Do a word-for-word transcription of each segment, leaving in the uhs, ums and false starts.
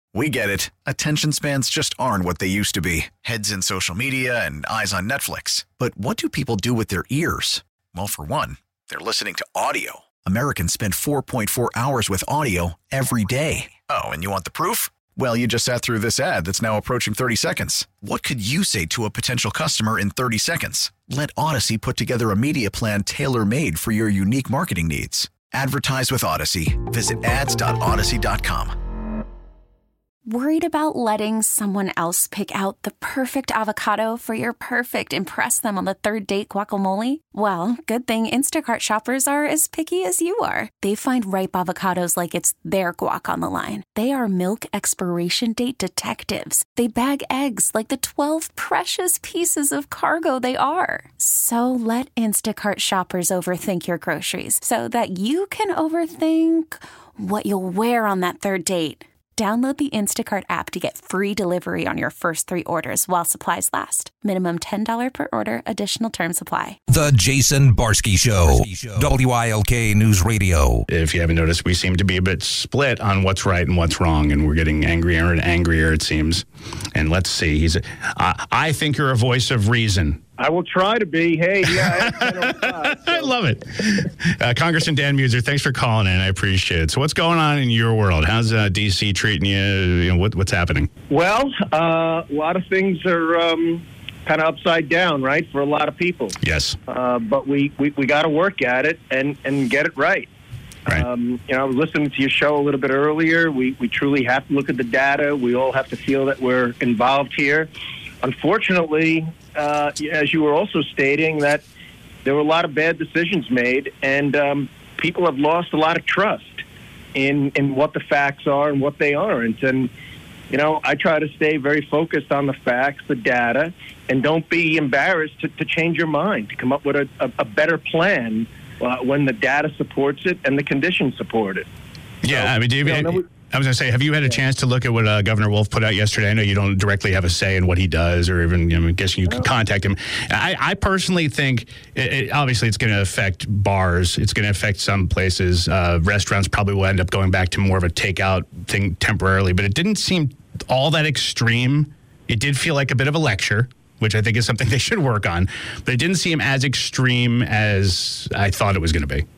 We get it. Attention spans just aren't what they used to be. Heads in social media and eyes on Netflix. But what do people do with their ears? Well, for one, they're listening to audio. Americans spend four point four hours with audio every day. Oh, and you want the proof? Well, you just sat through this ad that's now approaching thirty seconds. What could you say to a potential customer in thirty seconds? Let Odyssey put together a media plan tailor-made for your unique marketing needs. Advertise with Odyssey. Visit ads dot odyssey dot com. Worried about letting someone else pick out the perfect avocado for your perfect impress them on the third date guacamole? Well, good thing Instacart shoppers are as picky as you are. They find ripe avocados like it's their guac on the line. They are milk expiration date detectives. They bag eggs like the twelve precious pieces of cargo they are. So let Instacart shoppers overthink your groceries so that you can overthink what you'll wear on that third date. Download the Instacart app to get free delivery on your first three orders while supplies last. Minimum ten dollars per order. Additional terms apply. The Jason Barsky Show. W I L K News Radio. If you haven't noticed, we seem to be a bit split on what's right and what's wrong, and we're getting angrier and angrier, it seems. And let's see. He's. A, uh, I think you're a voice of reason. I will try to be. Hey, yeah. I, so. I love it. Uh, Congressman Dan Muser, thanks for calling in. I appreciate it. So what's going on in your world? How's uh, D C treating you? You know, what, what's happening? Well, uh, a lot of things are um, kind of upside down, right, for a lot of people. Yes. Uh, but we, we, we got to work at it and, and get it right. Right. Um, you know, I was listening to your show a little bit earlier. We, we truly have to look at the data. We all have to feel that we're involved here. Unfortunately, uh, as you were also stating, that there were a lot of bad decisions made, and um, people have lost a lot of trust in in what the facts are and what they aren't. And, you know, I try to stay very focused on the facts, the data, and don't be embarrassed to, to change your mind, to come up with a, a, a better plan uh, when the data supports it and the conditions support it. Yeah, so, I mean, do you, you know, I was going to say, have you had a chance to look at what uh, Governor Wolf put out yesterday? I know you don't directly have a say in what he does, or even, you know, I'm guessing you can contact him. I, I personally think, it, it, obviously, it's going to affect bars. It's going to affect some places. Uh, restaurants probably will end up going back to more of a takeout thing temporarily, but it didn't seem all that extreme. It did feel like a bit of a lecture, which I think is something they should work on, but it didn't seem as extreme as I thought it was going to be.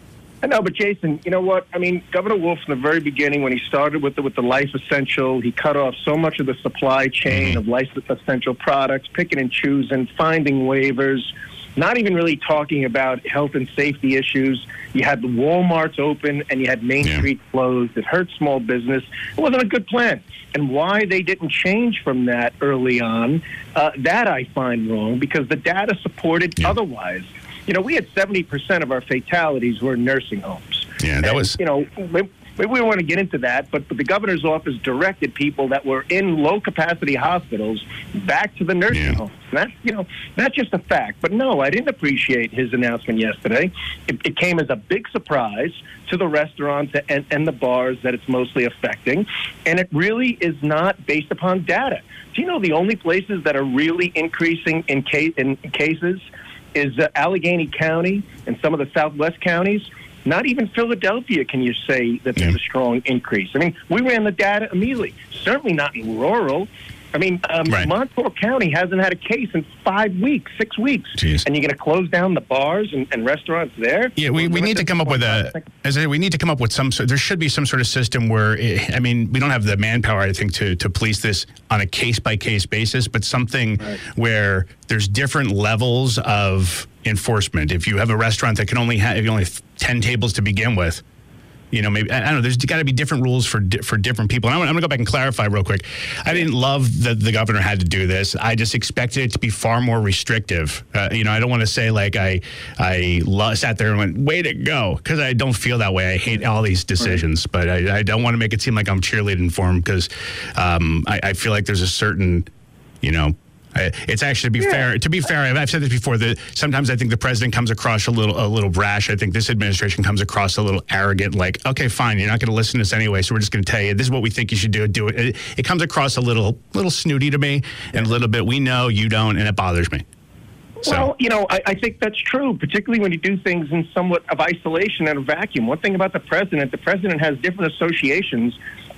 I know, but Jason, you know what? I mean, Governor Wolf, from the very beginning, when he started with the, with the Life Essential, he cut off so much of the supply chain mm-hmm. of Life Essential products, picking and choosing, finding waivers, not even really talking about health and safety issues. You had the Walmarts open and you had Main yeah. Street closed. It hurt small business. It wasn't a good plan. And why they didn't change from that early on, uh, that I find wrong, because the data supported yeah. otherwise. You know, we had seventy percent of our fatalities were in nursing homes. Yeah, that and, was... You know, we, we don't want to get into that, but, but the governor's office directed people that were in low-capacity hospitals back to the nursing yeah. homes. And that's, you know, that's just a fact. But no, I didn't appreciate his announcement yesterday. It, it came as a big surprise to the restaurants and, and the bars that it's mostly affecting. And it really is not based upon data. Do you know the only places that are really increasing in, case, in cases is uh, Allegheny County and some of the Southwest counties? Not even Philadelphia can you say that there's yeah. a strong increase. I mean, we ran the data immediately. Certainly not in rural. I mean, um, right. Montour County hasn't had a case in five weeks, six weeks. Jeez. And you're going to close down the bars and, and restaurants there? Yeah, we, we need to come up with a, as I, we need to come up with some, there should be some sort of system where, it, I mean, we don't have the manpower, I think, to, to police this on a case-by-case basis, but something right. where there's different levels of enforcement. If you have a restaurant that can only have, if you only have ten tables to begin with, you know, maybe, I don't know, there's got to be different rules for di- for different people. And I'm, I'm going to go back and clarify real quick. I didn't love that the governor had to do this. I just expected it to be far more restrictive. Uh, you know, I don't want to say like I I lo- sat there and went, way to go, because I don't feel that way. I hate all these decisions, right. but I, I don't want to make it seem like I'm cheerleading for him, because um, I, I feel like there's a certain, you know, I, it's actually, to be yeah. fair, to be fair, I've, I've said this before, that sometimes I think the president comes across a little a little brash. I think this administration comes across a little arrogant, like, okay, fine, you're not going to listen to us anyway, so we're just going to tell you, this is what we think you should do, do it. It, it comes across a little little snooty to me, and a little bit, we know, you don't, and it bothers me. So. Well, you know, I, I think that's true, particularly when you do things in somewhat of isolation and a vacuum. One thing about the president, the president has different associations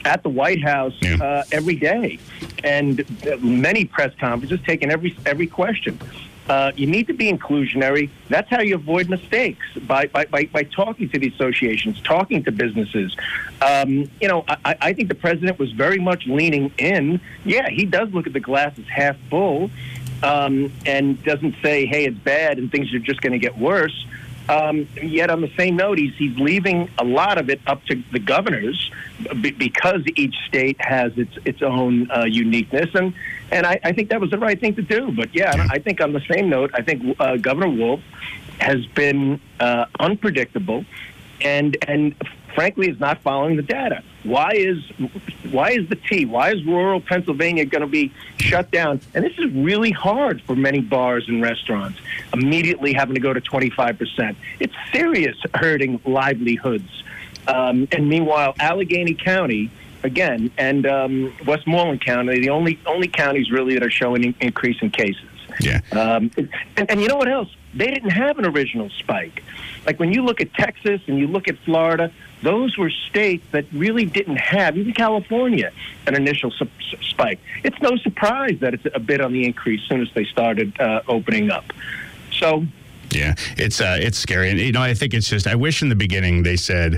at the White House Yeah. uh, every day, and uh, many press conferences taking every every question. Uh, you need to be inclusionary. That's how you avoid mistakes, by by, by, by talking to the associations, talking to businesses. Um, you know, I, I think the president was very much leaning in. Yeah, he does look at the glass as half full, um, and doesn't say, hey, it's bad and things are just going to get worse. Um, yet on the same note, he's, he's leaving a lot of it up to the governors b- because each state has its its own uh, uniqueness. And, and I, I think that was the right thing to do. But, yeah, I think on the same note, I think uh, Governor Wolf has been uh, unpredictable and and frankly is not following the data. Why is why is the T? Why is rural Pennsylvania going to be shut down? And this is really hard for many bars and restaurants, immediately having to go to twenty-five percent. It's serious hurting livelihoods. Um, and meanwhile, Allegheny County, again, and um, Westmoreland County, the only only counties really that are showing an increase in cases. Yeah. Um, and, and you know what else? They didn't have an original spike. Like when you look at Texas and you look at Florida, those were states that really didn't have, even California, an initial su- spike. It's no surprise that it's a bit on the increase as soon as they started uh, opening up. So, yeah, it's uh, it's scary. And, you know, I think it's just, I wish in the beginning they said,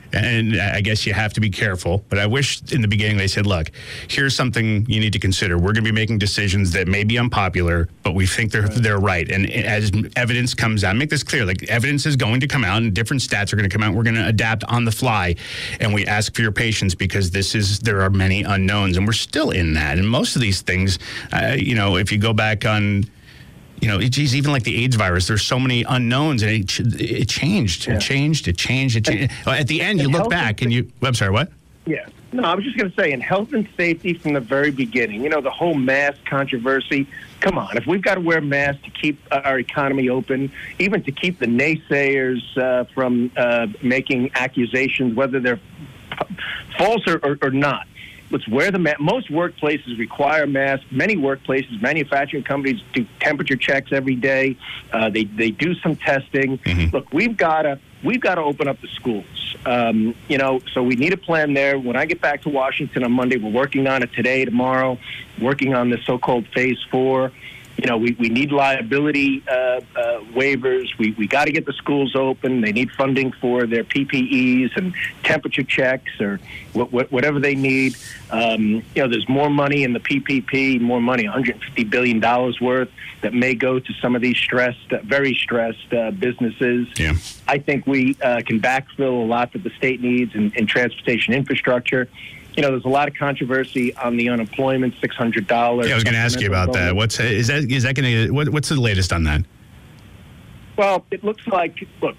and I guess you have to be careful, but I wish in the beginning they said, look, here's something you need to consider. We're going to be making decisions that may be unpopular, but we think they're right. they're right. And as evidence comes out, make this clear, like evidence is going to come out and different stats are going to come out. We're going to adapt on the fly. And we ask for your patience because this is, there are many unknowns and we're still in that. And most of these things, uh, you know, if you go back on, you know, geez, even like the AIDS virus, there's so many unknowns, and it, it changed, yeah. it changed, it changed, it changed. And, At the end, you look back and you, I'm sorry, what? Yeah. No, I was just going to say, in health and safety from the very beginning, you know, the whole mask controversy, come on, if we've got to wear masks to keep uh, our economy open, even to keep the naysayers uh, from uh, making accusations, whether they're false or, or, or not, let's wear the mask. Most workplaces require masks. Many workplaces, manufacturing companies do temperature checks every day. Uh, they they do some testing. Mm-hmm. Look, we've got to we've got to open up the schools. Um, you know, so we need a plan there. When I get back to Washington on Monday, we're working on it today, tomorrow, working on the so-called phase four. You know, we, we need liability uh, uh, waivers. We we got to get the schools open. They need funding for their P P Es and temperature checks or wh- wh- whatever they need. Um, you know, there's more money in the P P P, more money, one hundred fifty billion dollars worth, that may go to some of these stressed, uh, very stressed uh, businesses. Yeah. I think we uh, can backfill a lot that the state needs in, in transportation infrastructure. You know, there's a lot of controversy on the unemployment, six hundred dollars. Yeah, I was going to ask you about that. What's is that? Is that going to? What, what's the latest on that? Well, it looks like, look,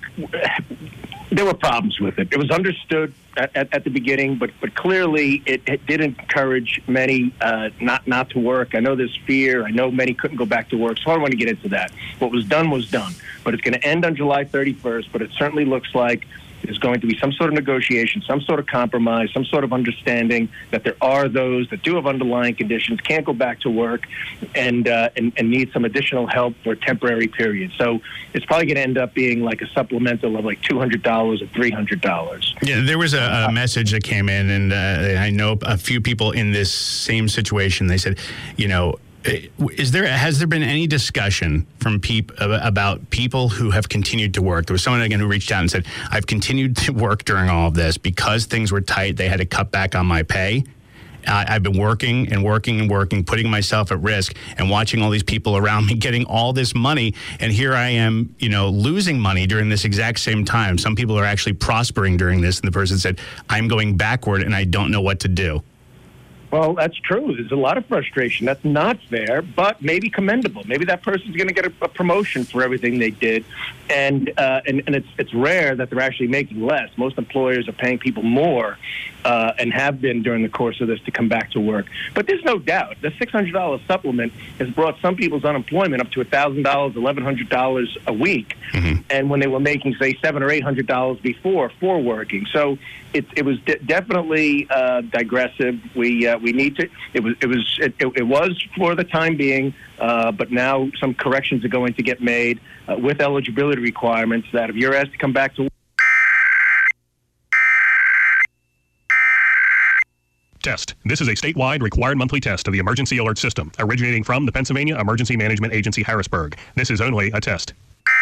there were problems with it. It was understood at, at, at the beginning, but but clearly it, it did encourage many uh, not not to work. I know there's fear. I know many couldn't go back to work, so I don't want to get into that. What was done was done, but it's going to end on July thirty-first. But it certainly looks like there's going to be some sort of negotiation, some sort of compromise, some sort of understanding that there are those that do have underlying conditions, can't go back to work, and uh, and, and need some additional help for a temporary period. So it's probably going to end up being like a supplemental of like two hundred dollars or three hundred dollars. Yeah, there was a, a message that came in, and uh, I know a few people in this same situation. They said, you know, Is there has there been any discussion from peop, about people who have continued to work? There was someone again who reached out and said, "I've continued to work during all of this because things were tight. They had to cut back on my pay. Uh, I've been working and working and working, putting myself at risk, and watching all these people around me getting all this money. And here I am, you know, losing money during this exact same time. Some people are actually prospering during this." And the person said, "I'm going backward, and I don't know what to do." Well, that's true. There's a lot of frustration. That's not fair, but maybe commendable. Maybe that person's going to get a, a promotion for everything they did, and uh, and and it's it's rare that they're actually making less. Most employers are paying people more, uh, and have been during the course of this to come back to work. But there's no doubt the six hundred dollars supplement has brought some people's unemployment up to one thousand dollars, eleven hundred dollars a week, mm-hmm. and when they were making say seven or eight hundred dollars before for working. So it it was de- definitely uh, digressive. We uh, we need to. It was it was it, it was for the time being, uh, but now some corrections are going to get made uh, with eligibility requirements. That if you're asked to come back to Test. This is a statewide required monthly test of the Emergency Alert System, originating from the Pennsylvania Emergency Management Agency, Harrisburg. This is only a test.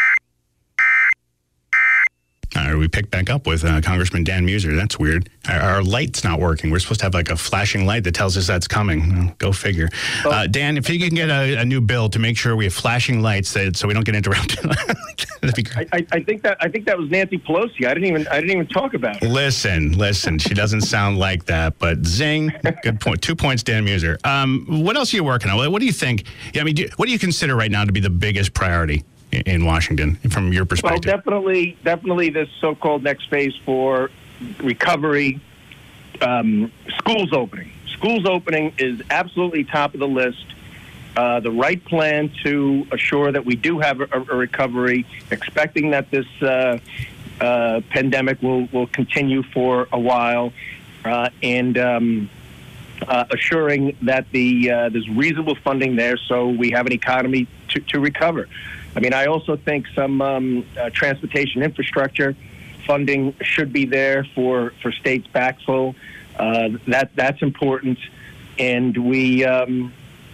All right, we picked back up with uh, Congressman Dan Muser. That's weird. Our, our light's not working. We're supposed to have like a flashing light that tells us that's coming. Well, go figure. Oh. Uh, Dan, if you can get a, a new bill to make sure we have flashing lights that, so we don't get interrupted, that'd be great. I, I think that I think that was Nancy Pelosi. I didn't even I didn't even talk about it. Listen, listen. She doesn't sound like that, but zing. Good point. Two points, Dan Muser. Um, what else are you working on? What do you think? Yeah, I mean, do, what do you consider right now to be the biggest priority in Washington, from your perspective? Well, definitely, definitely this so-called next phase for recovery, um, schools opening. Schools opening is absolutely top of the list. Uh, the right plan to assure that we do have a, a recovery, expecting that this uh, uh, pandemic will, will continue for a while, uh, and um, uh, assuring that the uh, there's reasonable funding there so we have an economy to, to recover. I mean, I also think some um, uh, transportation infrastructure funding should be there for, for states backfill. Uh, that that's important, and we, um,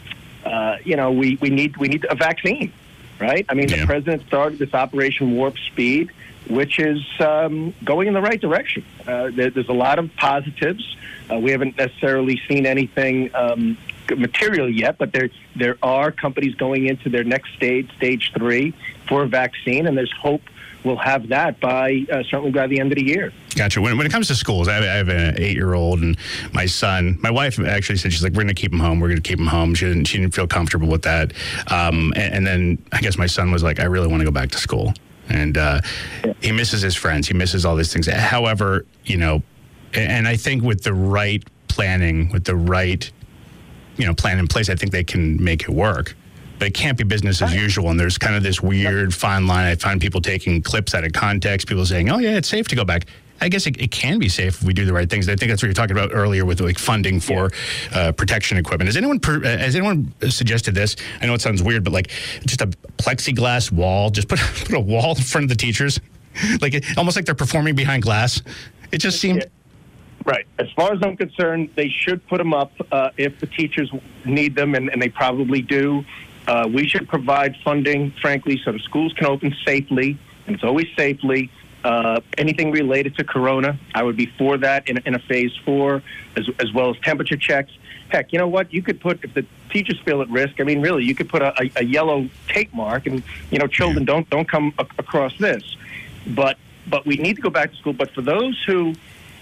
uh, you know, we, we need we need a vaccine, right? I mean, yeah. The president started this Operation Warp Speed, which is um, going in the right direction. Uh, there, there's a lot of positives. Uh, we haven't necessarily seen anything Um, material yet, but there there are companies going into their next stage, stage three, for a vaccine, and there's hope we'll have that by uh, certainly by the end of the year. Gotcha. When, when it comes to schools, I have, I have an eight-year-old, and my son, my wife actually said, she's like, we're going to keep him home. We're going to keep him home. She didn't, she didn't feel comfortable with that. Um, and, and then I guess my son was like, I really want to go back to school. And uh, yeah. He misses his friends. He misses all these things. However, you know, and I think with the right planning, with the right you know, plan in place, I think they can make it work. But it can't be business as usual. And there's kind of this weird fine line. I find people taking clips out of context, people saying, oh, yeah, it's safe to go back. I guess it, it can be safe if we do the right things. I think that's what you're talking about earlier with like funding for uh, protection equipment. Has anyone per, uh, has anyone suggested this? I know it sounds weird, but like just a plexiglass wall, just put, put a wall in front of the teachers, like it, almost like they're performing behind glass. It just seems... Yeah. Right. As far as I'm concerned, they should put them up uh, if the teachers need them, and, and they probably do. Uh, we should provide funding, frankly, so the schools can open safely, and it's always safely. Uh, anything related to corona, I would be for that in, in a phase four, as, as well as temperature checks. Heck, you know what? You could put, if the teachers feel at risk, I mean, really, you could put a, a, a yellow tape mark, and, you know, children don't don't come a- across this. But but we need to go back to school. But for those who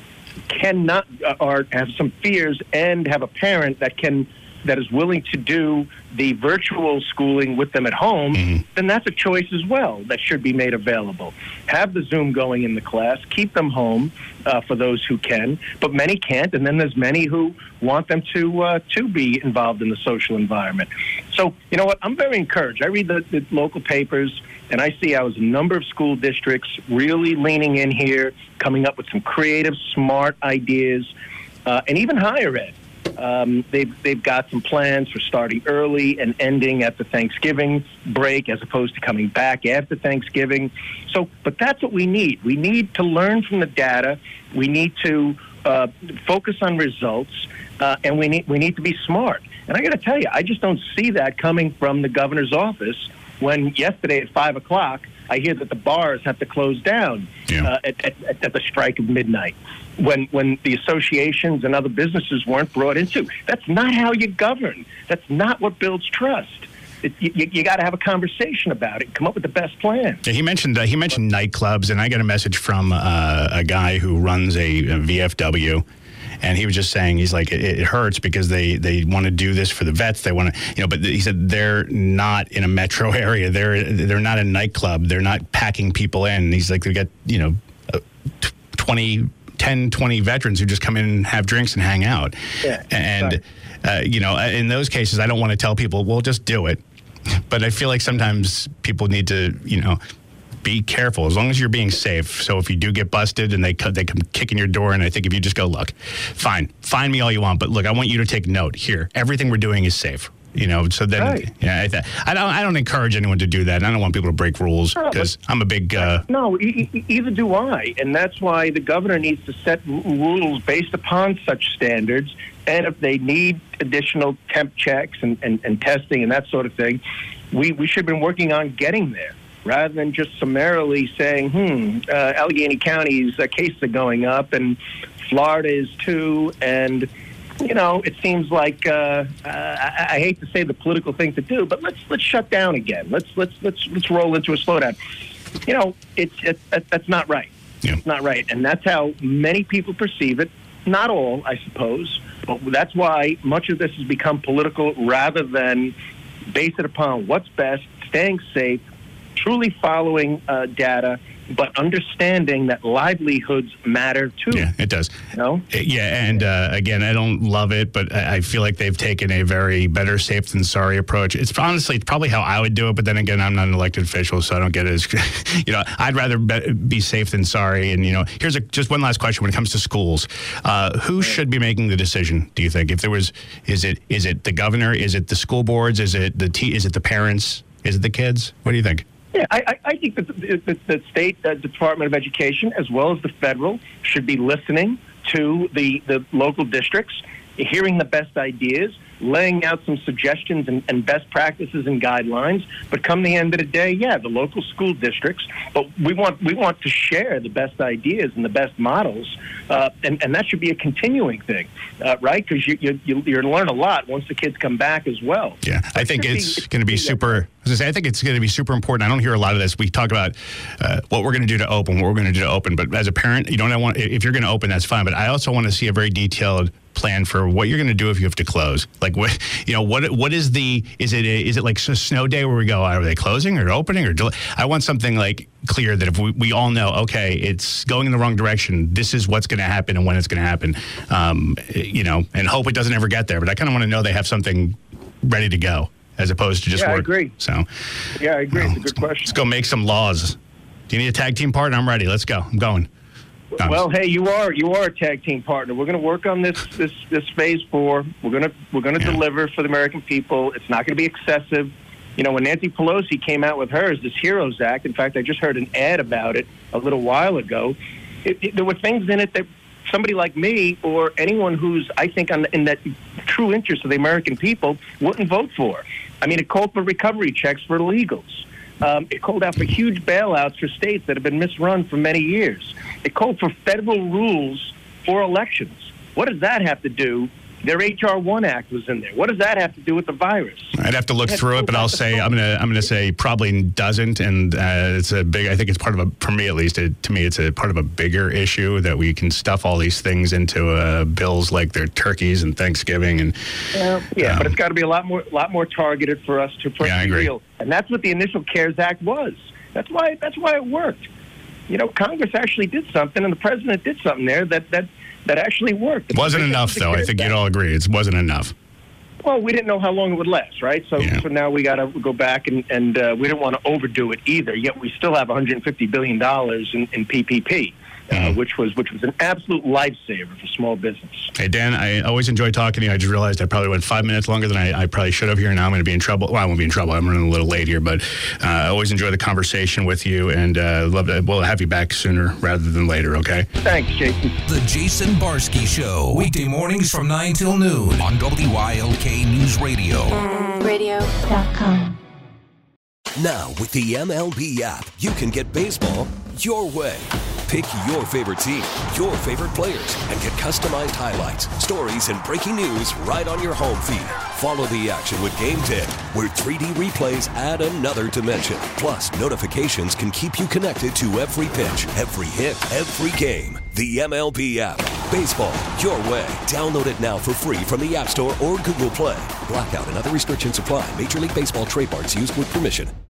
cannot uh, or have some fears and have a parent that can that is willing to do the virtual schooling with them at home, mm-hmm. then that's a choice as well that should be made available. Have the Zoom going in the class, keep them home uh, for those who can, but many can't, and then there's many who want them to uh, to be involved in the social environment. So, you know what, I'm very encouraged. I read the, the local papers, and I see how a number of school districts really leaning in here, coming up with some creative, smart ideas, uh, and even higher ed. Um, they've they've got some plans for starting early and ending at the Thanksgiving break, as opposed to coming back after Thanksgiving. So, but that's what we need. We need to learn from the data. We need to uh, focus on results, uh, and we need we need to be smart. And I got to tell you, I just don't see that coming from the governor's office. When yesterday at five o'clock, I hear that the bars have to close down yeah. uh, at, at, at the strike of midnight. When when the associations and other businesses weren't brought into. That's not how you govern. That's not what builds trust. It, you you got to have a conversation about it. Come up with the best plan. Yeah, he mentioned uh, he mentioned nightclubs, and I got a message from uh, a guy who runs a, a V F W. And he was just saying, he's like, it, it hurts because they, they want to do this for the vets. They want to, you know, but he said they're not in a metro area. They're they're not a nightclub. They're not packing people in. And he's like, they got, you know, twenty, ten, twenty veterans who just come in and have drinks and hang out. Yeah, and, uh, you know, in those cases, I don't want to tell people, well, just do it. But I feel like sometimes people need to, you know, be careful as long as you're being safe. So if you do get busted and they they come kicking your door, and I think if you just go, look, fine, find me all you want, but look, I want you to take note here. Everything we're doing is safe. You know, so then, right. yeah, I, th- I don't, I don't encourage anyone to do that. And I don't want people to break rules because no, I'm a big. Uh, no, e- e- either do I, and that's why the governor needs to set r- rules based upon such standards And if they need additional temp checks and, and, and testing and that sort of thing, we, we should have been working on getting there rather than just summarily saying, hmm, uh, Allegheny County's uh, cases are going up and Florida is too. And, you know, it seems like uh, uh, I, I hate to say the political thing to do, but let's let's shut down again. Let's let's let's let's roll into a slowdown. You know, it's it, it, that's not right. Yeah. It's not right, and that's how many people perceive it. Not all, I suppose, but that's why much of this has become political rather than base it upon what's best, staying safe, truly following uh, data, but understanding that livelihoods matter too. Yeah, it does. No? Yeah, and uh, again, I don't love it, but I I feel like they've taken a very better safe than sorry approach. It's honestly it's probably how I would do it, but then again, I'm not an elected official, so I don't get it as, you know, I'd rather be, be safe than sorry. And, you know, here's a, just one last question when it comes to schools. Uh, who should be making the decision, do you think? If there was, is it is it the governor? Is it the school boards? Is it the t- Is it the parents? Is it the kids? What do you think? Yeah, I, I think that the, the, the state uh, Department of Education, as well as the federal, should be listening to the, the local districts, hearing the best ideas, laying out some suggestions and, and best practices and guidelines. But come the end of the day, yeah, the local school districts. But we want we want to share the best ideas and the best models, uh, and and that should be a continuing thing, uh, right? Because you you you you're going to learn a lot once the kids come back as well. Yeah, I think it's going to be super. I was gonna say, I think it's going to be super important. I don't hear a lot of this. We talk about uh, what we're going to do to open, what we're going to do to open. But as a parent, you don't want if you're going to open, that's fine. But I also want to see a very detailed plan for what you're going to do if you have to close. Like what, you know, what what is the is it a, is it like a snow day where we go, are they closing or opening or del- I want something like clear that if we, we all know, okay, it's going in the wrong direction. This is what's going to happen and when it's going to happen. Um, you know, and hope it doesn't ever get there. But I kind of want to know they have something ready to go as opposed to just yeah, work. I agree. So yeah, I agree. You know, it's a good question. Let's go make some laws. Do you need a tag team partner? I'm ready. Let's go. I'm going. Well, hey, you are you are a tag team partner. We're going to work on this this this phase four. We're going to we're going to Yeah. deliver for the American people. It's not going to be excessive. You know, when Nancy Pelosi came out with hers, this HEROES Act. In fact, I just heard an ad about it a little while ago. It, it, there were things in it that somebody like me or anyone who's, I think, on, in that true interest of the American people wouldn't vote for. I mean, it called for recovery checks for illegals. Um, it called out for huge bailouts for states that have been misrun for many years. It called for federal rules for elections. What does that have to do? Their H R one Act was in there. What does that have to do with the virus? I'd have to look through it, but I'll say I'm gonna I'm gonna say probably doesn't, and uh, it's a big. I think it's part of a for me at least. It, to me, it's a part of a bigger issue that we can stuff all these things into uh, bills like they're turkeys and Thanksgiving and. Uh, yeah, um, but it's got to be a lot more lot more targeted for us to for Yeah, I it to be agree. real, and that's what the initial CARES Act was. That's why that's why it worked. You know, Congress actually did something, and the president did something there that that. That actually worked. It wasn't enough, though. I think you'd all agree. It wasn't enough. Well, we didn't know how long it would last, right? So, Yeah. so now we got to go back, and, and uh, we didn't want to overdo it either. Yet we still have one hundred fifty billion dollars in, in P P P, uh, Mhm. which was which was an absolute lifesaver for small business. Hey, Dan, I always enjoy talking to you. I just realized I probably went five minutes longer than I, I probably should have here. Now I'm going to be in trouble. Well, I won't be in trouble. I'm running a little late here, but uh, I always enjoy the conversation with you, and uh, love to. We'll have you back sooner rather than later. Okay. Thanks, Jason. The Jason Barsky Show. Weekday mornings from nine till noon on W I L K News Radio. radio dot com. Now, with the M L B app, you can get baseball your way. Pick your favorite team, your favorite players, and get customized highlights, stories, and breaking news right on your home feed. Follow the action with Game ten, where three D replays add another dimension. Plus, notifications can keep you connected to every pitch, every hit, every game. The M L B app. Baseball your way. Download it now for free from the App Store or Google Play. Blackout and other restrictions apply. Major League Baseball trademarks used with permission.